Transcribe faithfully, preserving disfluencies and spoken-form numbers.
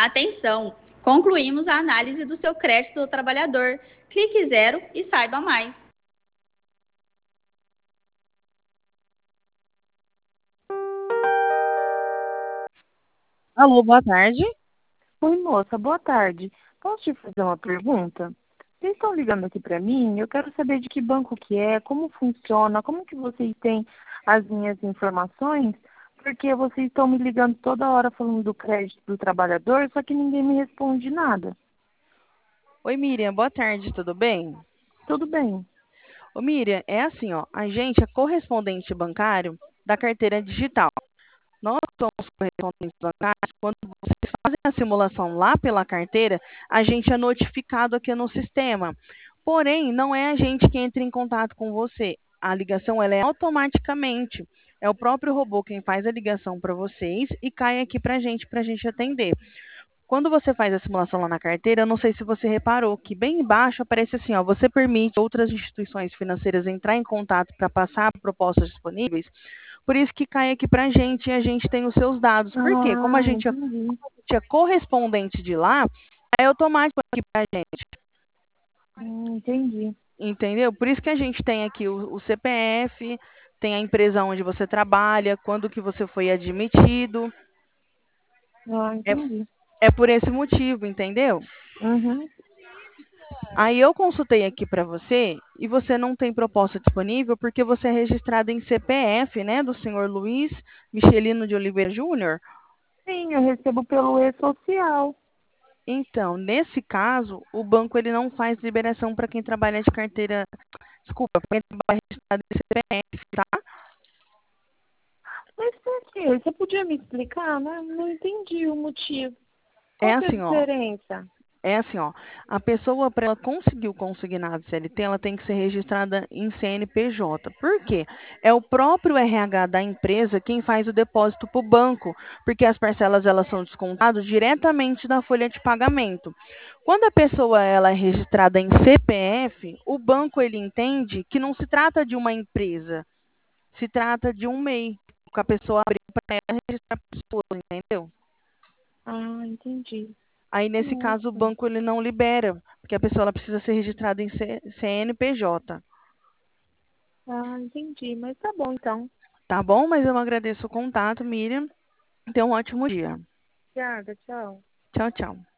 Atenção! Concluímos a análise do seu crédito do trabalhador. Clique zero e saiba mais. Alô, boa tarde. Oi, moça, boa tarde. Posso te fazer uma pergunta? Vocês estão ligando aqui para mim? Eu quero saber de que banco que é, como funciona, como que vocês têm as minhas informações, porque vocês estão me ligando toda hora falando do crédito do trabalhador, só que ninguém me responde nada. Oi, Miriam, boa tarde, tudo bem? Tudo bem. Ô, Miriam, é assim, ó, a gente é correspondente bancário da carteira digital. Nós somos correspondentes bancários, quando vocês fazem a simulação lá pela carteira, a gente é notificado aqui no sistema. Porém, não é a gente que entra em contato com você. A ligação ela é automaticamente. É o próprio robô quem faz a ligação para vocês e cai aqui para a gente, para a gente atender. Quando você faz a simulação lá na carteira, eu não sei se você reparou que bem embaixo aparece assim, ó, você permite outras instituições financeiras entrar em contato para passar propostas disponíveis. Por isso que cai aqui para a gente e a gente tem os seus dados. Por quê? Como a Ah, gente é, entendi. como a gente é correspondente de lá, é automático aqui para a gente. Hum, entendi. Entendeu? Por isso que a gente tem aqui o, o C P F, tem a empresa onde você trabalha, quando que você foi admitido. Ah, É, entendi. é por esse motivo, entendeu? Uhum. Aí eu consultei aqui para você e você não tem proposta disponível porque você é registrado em C P F, né, do senhor Luiz Michelino de Oliveira Júnior. Sim, eu recebo pelo e-social. Então, nesse caso, o banco ele não faz liberação para quem trabalha de carteira, desculpa, para quem trabalha registrado em C P F, tá? Mas por quê? Você podia me explicar? Não, não entendi o motivo. É Qual que é a assim, ó. diferença? É assim, ó, a pessoa, para ela conseguir o consignado C L T, ela tem que ser registrada em C N P J. Por quê? É o próprio R H da empresa quem faz o depósito para o banco, porque as parcelas elas são descontadas diretamente da folha de pagamento. Quando a pessoa ela é registrada em C P F, o banco ele entende que não se trata de uma empresa, se trata de um MEI, que a pessoa abriu para ela registrar pessoas, entendeu? Ah, entendi. Aí, nesse caso, o Nossa. banco ele não libera, porque a pessoa ela precisa ser registrada em C- CNPJ. Ah, entendi. Mas tá bom, então. Tá bom? Mas eu agradeço o contato, Miriam. Tenha um ótimo dia. Obrigada, tchau. Tchau, tchau.